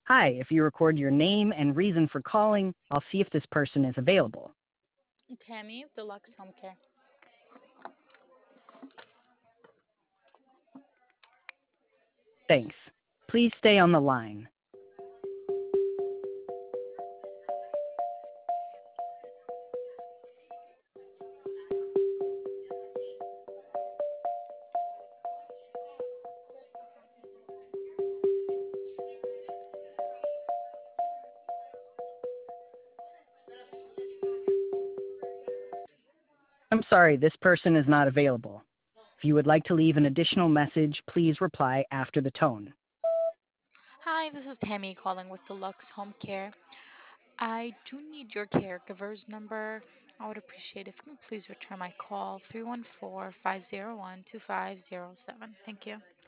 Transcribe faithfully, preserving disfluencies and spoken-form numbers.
Hi, if you record your name and reason for calling, I'll see if this person is available. Tammy, Deluxe Home Care. Thanks. Please stay on the line. I'm sorry, this person is not available. If you would like to leave an additional message, please reply after the tone. Hi, this is Tammy calling with Deluxe Home Care. I do need your caregiver's number. I would appreciate if you can please return my call three one four, five zero one, two five zero seven. Thank you.